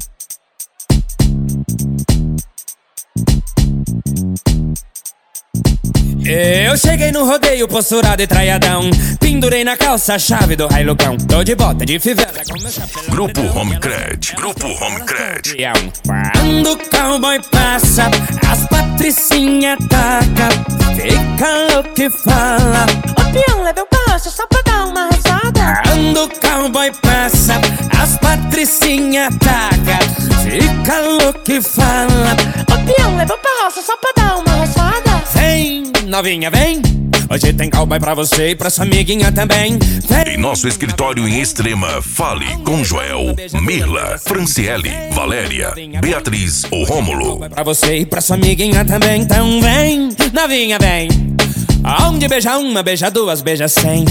Eu cheguei no rodeio, posturado e traiadão. Pendurei na calça a chave do railugão. Tô de bota de fivela com meu chapéu. Grupo Homecred. Grupo Homecred. Quando o cowboy passa, as patricinha taca. Fica louco e fala: ô peão, leva o passo só pra dar uma rezada. Quando o cowboy passa, as patricinha taca. Fica louco e fala: ô peão, leva o passo só pra dar uma rezada. Vem, novinha, vem. Hoje tem cowboy pra você e pra sua amiguinha também. Vem. Em nosso escritório em Extrema, fale com Joel, Mirla, Franciele, Valéria, Beatriz ou Rômulo. Pra você e pra sua amiguinha também. Então vem, novinha, vem. Aonde beija uma, beija duas, beija 100.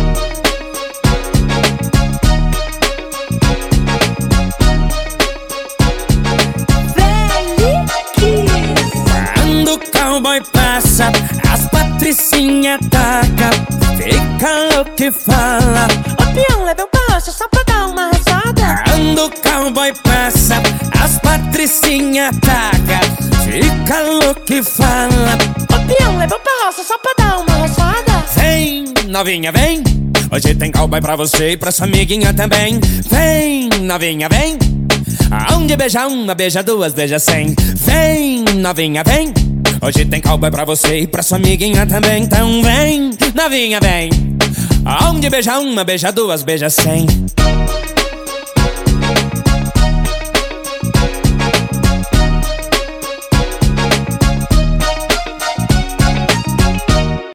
Quando o cowboy passa, as patricinha taca. Fica louco e fala: ô peão, leva o passo só pra dar uma rezada. Quando o cowboy passa, as patricinha taca. Fica louco e fala: ô peão, leva o passo só pra dar uma rezada. vem, novinha, vem. Hoje tem cowboy pra você e pra sua amiguinha também. Vem, novinha, vem. Aonde beija uma, beija duas, beija 100. Vem, novinha, vem. Hoje tem cowboy pra você e pra sua amiguinha também. Então vem, novinha, vem. Aonde beija uma, beija duas, beija 100.